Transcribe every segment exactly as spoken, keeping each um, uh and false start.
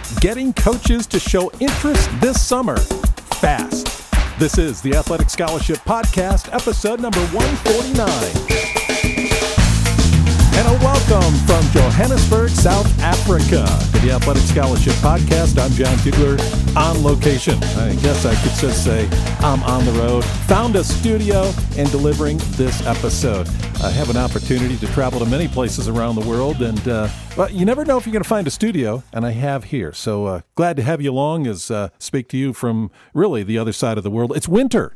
Getting coaches to show interest this summer fast. This is the Athletic Scholarship Podcast, episode number one forty-nine. And a welcome from Johannesburg, South Africa, to the Athletic Scholarship Podcast. I'm John Fugler, on location. I guess I could just say I'm on the road. Found a studio and delivering this episode. I have an opportunity to travel to many places around the world, and uh, well, you never know if you're going to find a studio, and I have here. So uh, glad to have you along as uh, speak to you from really the other side of the world. It's winter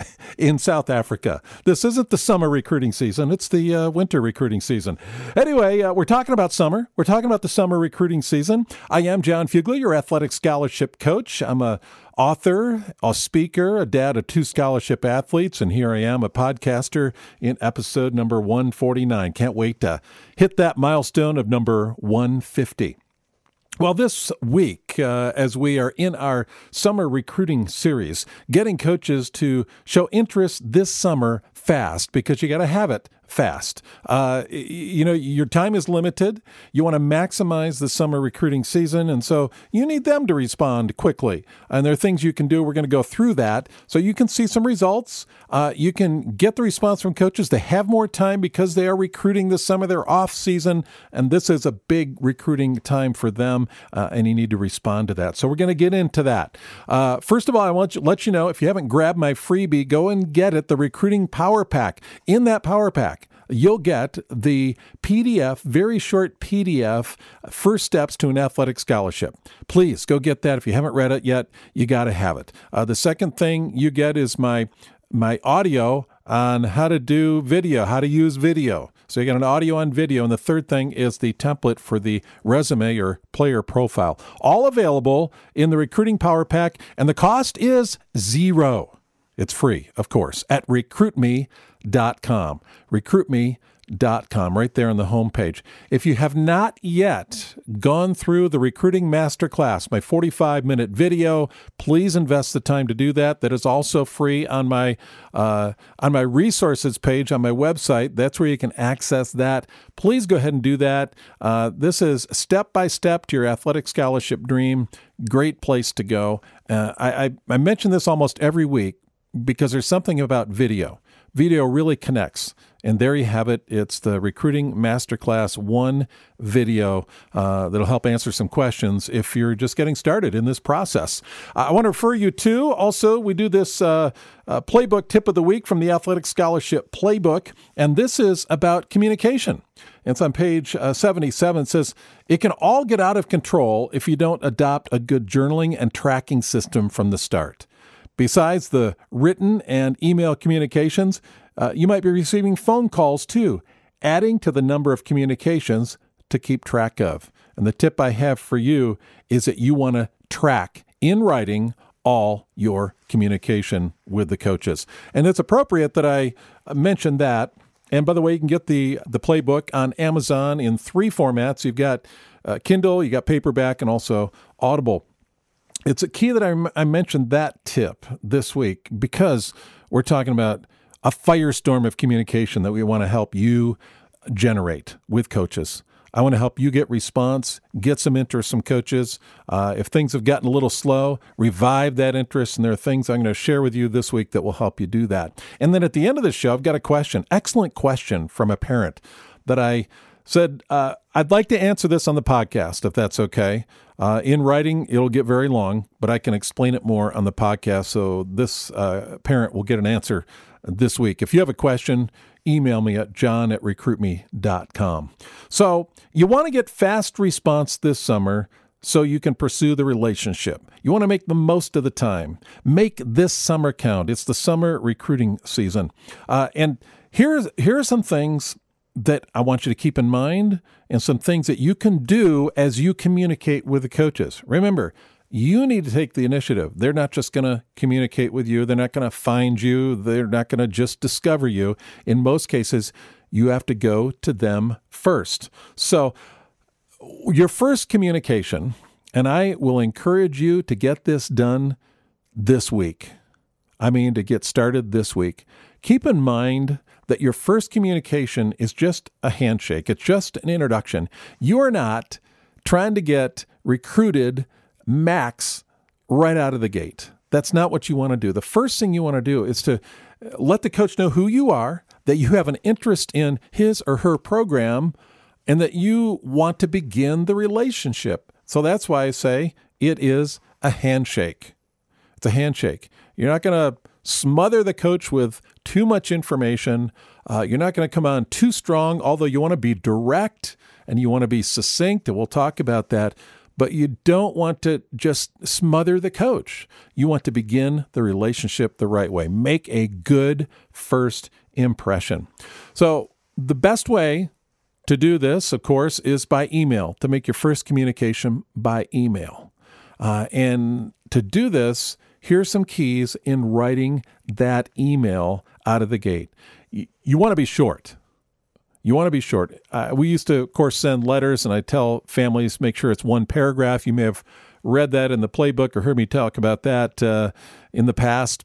in South Africa. This isn't the summer recruiting season. It's the uh, winter recruiting season. Anyway, uh, we're talking about summer. We're talking about the summer recruiting season. I am John Fugler, your athletic scholarship coach. I'm a author, a speaker, a dad of two scholarship athletes, and here I am, a podcaster in episode number one forty-nine. Can't wait to hit that milestone of number one fifty. Well, this week, uh, as we are in our summer recruiting series, getting coaches to show interest this summer fast, because you got to have it fast. Uh, you know, your time is limited. You want to maximize the summer recruiting season, and so you need them to respond quickly. And there are things you can do. We're going to go through that so you can see some results. Uh, you can get the response from coaches. They have more time because they are recruiting this summer. They're off season, and this is a big recruiting time for them, uh, and you need to respond to that. So we're going to get into that. Uh, first of all, I want to let you know, if you haven't grabbed my freebie, go and get it, the Recruiting Power Pack. In that Power Pack, you'll get the P D F, very short P D F, First Steps to an Athletic Scholarship. Please go get that. If you haven't read it yet, you got to have it. Uh, the second thing you get is my my audio on how to do video, how to use video. So you got an audio on video. And the third thing is the template for the resume or player profile. All available in the Recruiting Power Pack. And the cost is zero. It's free, of course, at recruit me dot com. recruit me dot com, right there on the homepage. If you have not yet gone through the Recruiting Masterclass, my forty-five minute video, please invest the time to do that. That is also free on my uh, on my resources page on my website. That's where you can access that. Please go ahead and do that. Uh, this is step-by-step to your athletic scholarship dream. Great place to go. Uh, I, I, I mention this almost every week because there's something about video. Video really connects. And there you have it. It's the Recruiting Masterclass one video uh, that'll help answer some questions if you're just getting started in this process. I want to refer you to, also, we do this uh, uh, playbook tip of the week from the Athletic Scholarship Playbook, and this is about communication. It's on page uh, seventy-seven. It says, it can all get out of control if you don't adopt a good journaling and tracking system from the start. Besides the written and email communications, uh, you might be receiving phone calls too, adding to the number of communications to keep track of. And the tip I have for you is that you want to track in writing all your communication with the coaches. And it's appropriate that I mention that. And by the way, you can get the, the playbook on Amazon in three formats. You've got uh, Kindle, you got paperback, and also Audible. It's a key that I, I mentioned that tip this week because we're talking about a firestorm of communication that we want to help you generate with coaches. I want to help you get response, get some interest from coaches. Uh, if things have gotten a little slow, revive that interest. And there are things I'm going to share with you this week that will help you do that. And then at the end of the show, I've got a question, excellent question from a parent that I said, uh, I'd like to answer this on the podcast, if that's okay. Uh, in writing, it'll get very long, but I can explain it more on the podcast. So this uh, parent will get an answer this week. If you have a question, email me at john at recruit me dot com. So you want to get fast response this summer so you can pursue the relationship. You want to make the most of the time. Make this summer count. It's the summer recruiting season. Uh, and here's here are some things that I want you to keep in mind and some things that you can do as you communicate with the coaches. Remember, you need to take the initiative. They're not just going to communicate with you. They're not going to find you. They're not going to just discover you. In most cases, you have to go to them first. So your first communication, and I will encourage you to get this done this week. I mean, to get started this week. Keep in mind that your first communication is just a handshake. It's just an introduction. You are not trying to get recruited max right out of the gate. That's not what you want to do. The first thing you want to do is to let the coach know who you are, that you have an interest in his or her program, and that you want to begin the relationship. So that's why I say it is a handshake. It's a handshake. You're not going to smother the coach with too much information. Uh, you're not going to come on too strong, although you want to be direct and you want to be succinct, and we'll talk about that. But you don't want to just smother the coach. You want to begin the relationship the right way. Make a good first impression. So the best way to do this, of course, is by email, to make your first communication by email. Uh, and to do this, here's some keys in writing that email out of the gate. You, you want to be short. You want to be short. Uh, we used to, of course, send letters, and I tell families, make sure it's one paragraph. You may have read that in the playbook or heard me talk about that uh, in the past.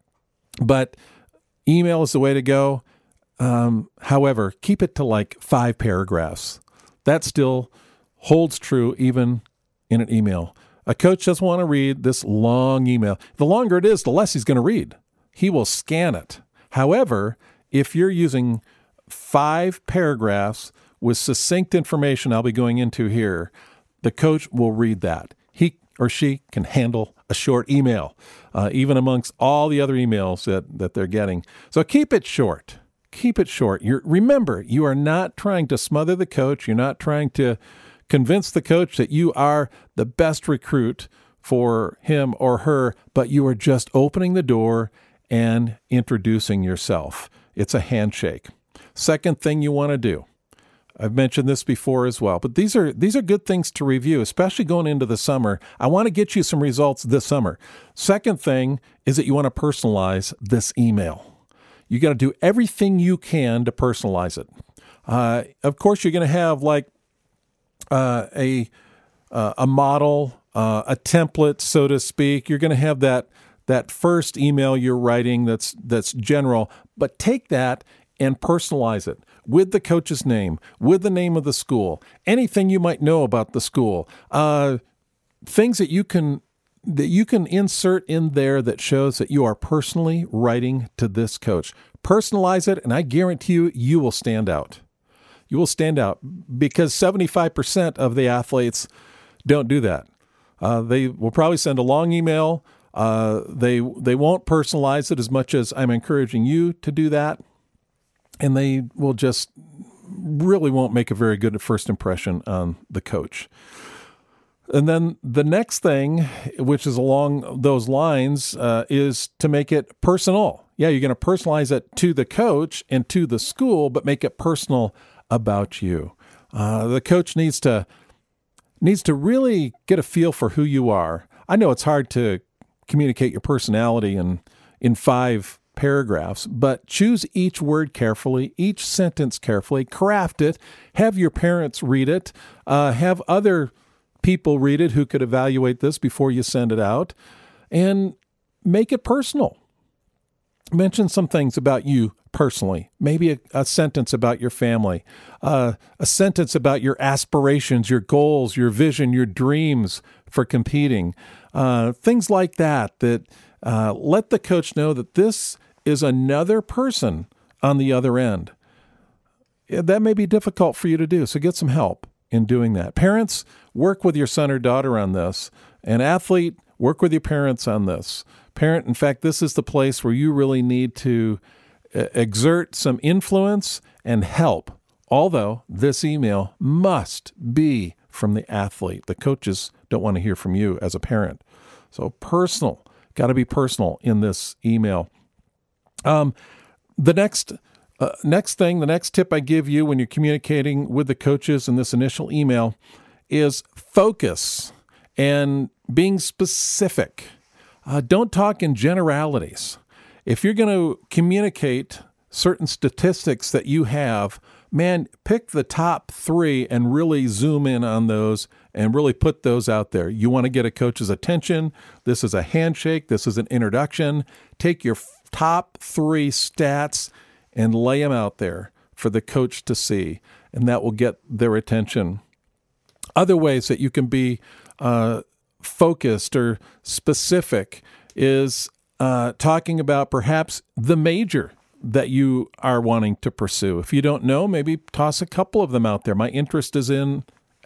But email is the way to go. Um, however, keep it to like five paragraphs. That still holds true even in an email. A coach doesn't want to read this long email. The longer it is, the less he's going to read. He will scan it. However, if you're using five paragraphs with succinct information I'll be going into here, the coach will read that. He or she can handle a short email, uh, even amongst all the other emails that, that they're getting. So keep it short. Keep it short. You're, remember, you are not trying to smother the coach. You're not trying to convince the coach that you are the best recruit for him or her, but you are just opening the door and introducing yourself. It's a handshake. Second thing you want to do, I've mentioned this before as well, but these are these are good things to review, especially going into the summer. I want to get you some results this summer. Second thing is that you want to personalize this email. You got to do everything you can to personalize it. Uh, of course, you're going to have like uh, a uh, a model, uh, a template, so to speak. You're going to have that that first email you're writing that's that's general, but take that and personalize it with the coach's name, with the name of the school, anything you might know about the school, uh, things that you can that you can insert in there that shows that you are personally writing to this coach. Personalize it, and I guarantee you, you will stand out. You will stand out because seventy-five percent of the athletes don't do that. Uh, they will probably send a long email. Uh, they they won't personalize it as much as I'm encouraging you to do that. And they will just really won't make a very good first impression on the coach. And then the next thing, which is along those lines, uh, is to make it personal. Yeah, you're going to personalize it to the coach and to the school, but make it personal about you. Uh, the coach needs to needs to really get a feel for who you are. I know it's hard to communicate your personality in in five paragraphs, but choose each word carefully, each sentence carefully, craft it, have your parents read it, uh, have other people read it who could evaluate this before you send it out, and make it personal. Mention some things about you personally, maybe a, a sentence about your family, uh, a sentence about your aspirations, your goals, your vision, your dreams for competing, uh, things like that, that uh, let the coach know that this is another person on the other end. That may be difficult for you to do, so get some help in doing that. Parents, work with your son or daughter on this. An athlete, work with your parents on this. Parent, in fact, this is the place where you really need to exert some influence and help, although this email must be from the athlete. The coaches don't want to hear from you as a parent. So personal, got to be personal in this email. Um, the next uh, next thing, the next tip I give you when you're communicating with the coaches in this initial email is focus and being specific. Uh, don't talk in generalities. If you're going to communicate certain statistics that you have, man, pick the top three and really zoom in on those and really put those out there. You want to get a coach's attention. This is a handshake. This is an introduction. Take your top three stats and lay them out there for the coach to see, and that will get their attention. Other ways that you can be uh, focused or specific is uh, talking about perhaps the major that you are wanting to pursue. If you don't know, maybe toss a couple of them out there. My interest is in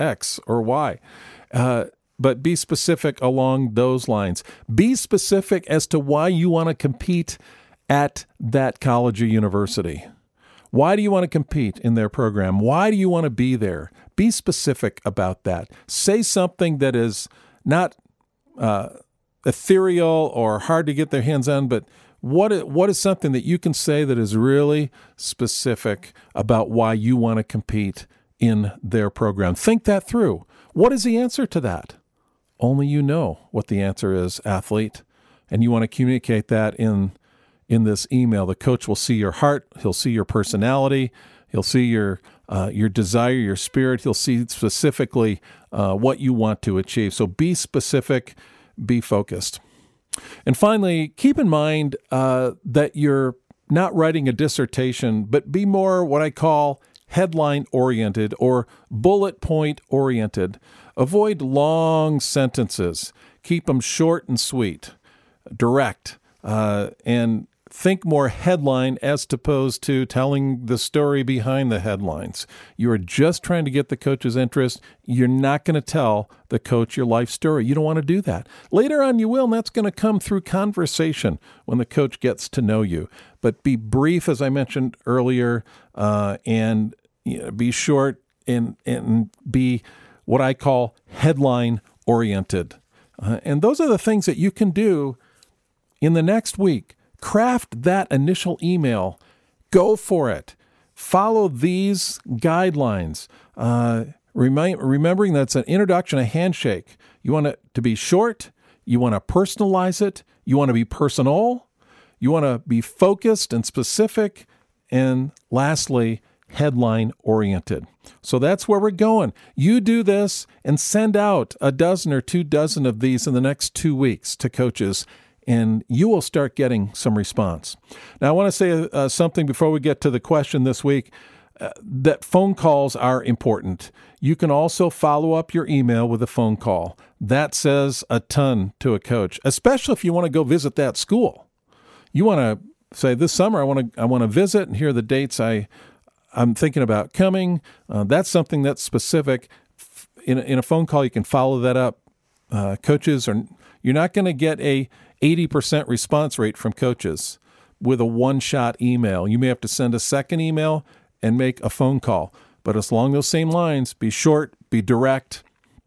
X or Y. Uh, but be specific along those lines. Be specific as to why you want to compete at that college or university. Why do you want to compete in their program? Why do you want to be there? Be specific about that. Say something that is not uh, ethereal or hard to get their hands on, but what is, what is something that you can say that is really specific about why you want to compete in their program? Think that through. What is the answer to that? Only you know what the answer is, athlete, and you want to communicate that in in this email. The coach will see your heart. He'll see your personality. He'll see your uh, your desire, your spirit. He'll see specifically uh, what you want to achieve. So be specific, be focused. And finally, keep in mind uh, that you're not writing a dissertation, but be more what I call headline-oriented or bullet point-oriented. Avoid long sentences. Keep them short and sweet, direct, uh, and think more headline as opposed to telling the story behind the headlines. You are just trying to get the coach's interest. You're not going to tell the coach your life story. You don't want to do that. Later on you will, and that's going to come through conversation when the coach gets to know you. But be brief, as I mentioned earlier, uh, and you know, be short and, and be what I call headline-oriented. Uh, and those are the things that you can do in the next week. Craft that initial email. Go for it. Follow these guidelines. Uh, remind, remembering that's an introduction, a handshake. You want it to be short. You want to personalize it. You want to be personal. You want to be focused and specific. And lastly, headline-oriented. So that's where we're going. You do this and send out a dozen or two dozen of these in the next two weeks to coaches, and you will start getting some response. Now, I want to say uh, something before we get to the question this week, uh, that phone calls are important. You can also follow up your email with a phone call. That says a ton to a coach, especially if you want to go visit that school. You want to say, this summer I want to I want to visit, and here are the dates I, I'm thinking about coming. Uh, that's something that's specific. In a, in a phone call, you can follow that up. Uh, coaches are, you're not going to get a eighty percent response rate from coaches with a one-shot email. You may have to send a second email and make a phone call. But it's along those same lines. Be short, be direct,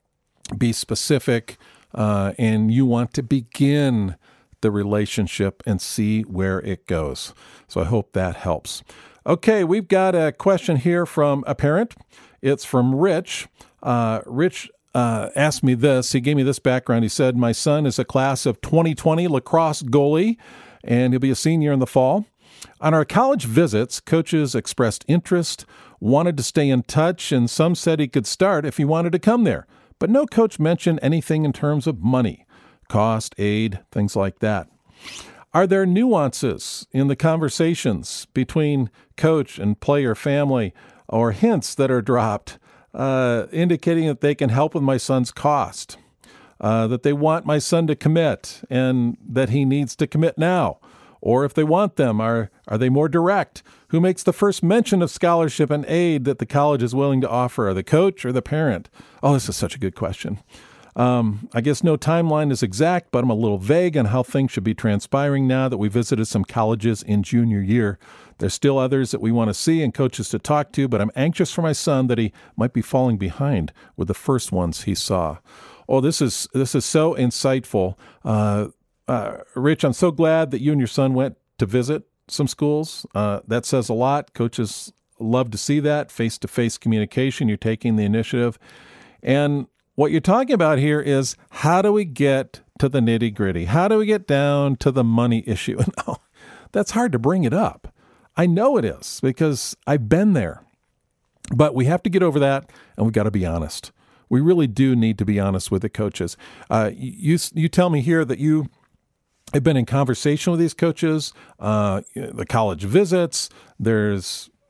be specific, uh, and you want to begin the relationship and see where it goes. So I hope that helps. Okay, we've got a question here from a parent. It's from Rich. Uh, Rich Uh, asked me this. He gave me this background. He said, my son is a class of twenty twenty lacrosse goalie, and he'll be a senior in the fall. On our college visits, coaches expressed interest, wanted to stay in touch, and some said he could start if he wanted to come there. But no coach mentioned anything in terms of money, cost, aid, things like that. Are there nuances in the conversations between coach and player family, or hints that are dropped Uh, indicating that they can help with my son's cost, uh, that they want my son to commit and that he needs to commit now? Or if they want them, are are they more direct? Who makes the first mention of scholarship and aid that the college is willing to offer? Are the coach or the parent? Oh, this is such a good question. Um, I guess no timeline is exact, but I'm a little vague on how things should be transpiring now that we visited some colleges in junior year. There's still others that we want to see and coaches to talk to, but I'm anxious for my son that he might be falling behind with the first ones he saw. Oh, this is this is so insightful. Uh, uh, Rich, I'm so glad that you and your son went to visit some schools. Uh, that says a lot. Coaches love to see that, face-to-face communication. You're taking the initiative. And what you're talking about here is, how do we get to the nitty-gritty? How do we get down to the money issue? No, that's hard to bring it up. I know it is because I've been there. But we have to get over that, and we've got to be honest. We really do need to be honest with the coaches. Uh, you you tell me here that you have been in conversation with these coaches, uh, the college visits. There's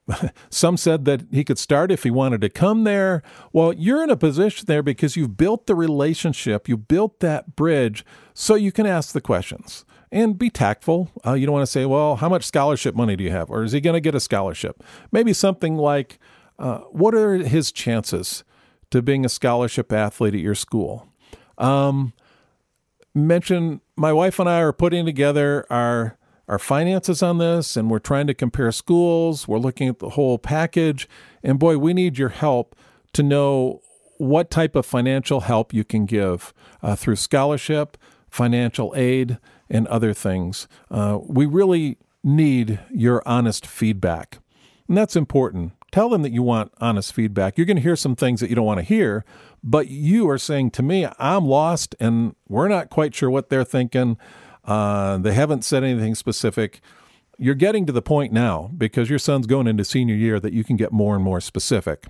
some said that he could start if he wanted to come there. Well, you're in a position there because you've built the relationship, you built that bridge, so you can ask the questions and be tactful. Uh, you don't want to say, well, how much scholarship money do you have? Or is he going to get a scholarship? Maybe something like, uh, what are his chances to being a scholarship athlete at your school? Um, mention my wife and I are putting together our our finances on this, and we're trying to compare schools. We're looking at the whole package. And boy, we need your help to know what type of financial help you can give uh, through scholarship, financial aid, and other things. Uh, we really need your honest feedback. And that's important. Tell them that you want honest feedback. You're going to hear some things that you don't want to hear, but you are saying to me, I'm lost and we're not quite sure what they're thinking. Uh, they haven't said anything specific. You're getting to the point now, because your son's going into senior year, that you can get more and more specific.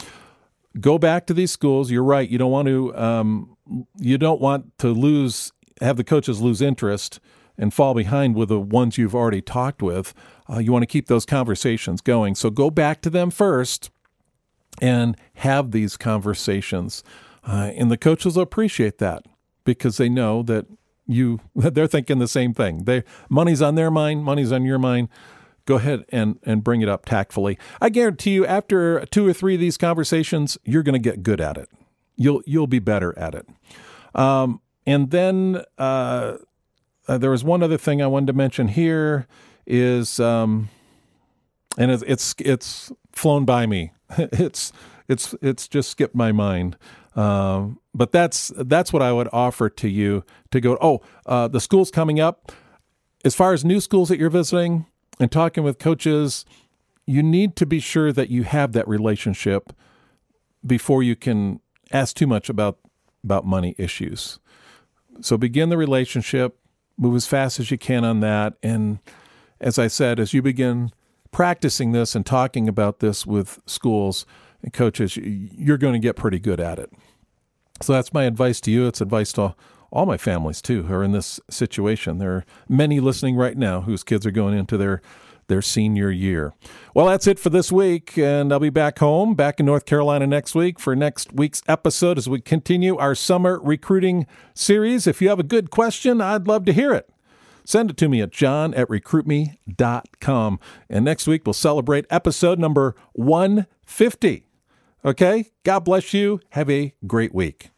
Go back to these schools. You're right. You don't want to, um, you don't want to lose, have the coaches lose interest and fall behind with the ones you've already talked with. Uh, you want to keep those conversations going. So go back to them first and have these conversations. Uh, and the coaches will appreciate that, because they know that you, they're thinking the same thing. They, money's on their mind, money's on your mind. Go ahead and, and bring it up tactfully. I guarantee you, after two or three of these conversations, you're going to get good at it. You'll, you'll be better at it. Um, and then, uh, Uh, there was one other thing I wanted to mention here is, um, and it's, it's, it's flown by me. it's, it's, it's just skipped my mind. Um, but that's, that's what I would offer to you to go, oh, uh, the school's coming up. As far as new schools that you're visiting and talking with coaches, you need to be sure that you have that relationship before you can ask too much about, about money issues. So begin the relationship. Move as fast as you can on that. And as I said, as you begin practicing this and talking about this with schools and coaches, you're going to get pretty good at it. So that's my advice to you. It's advice to all my families, too, who are in this situation. There are many listening right now whose kids are going into their their senior year. Well, that's it for this week, and I'll be back home, back in North Carolina next week for next week's episode as we continue our summer recruiting series. If you have a good question, I'd love to hear it. Send it to me at john at recruit me dot com. And next week, we'll celebrate episode number one fifty. Okay? God bless you. Have a great week.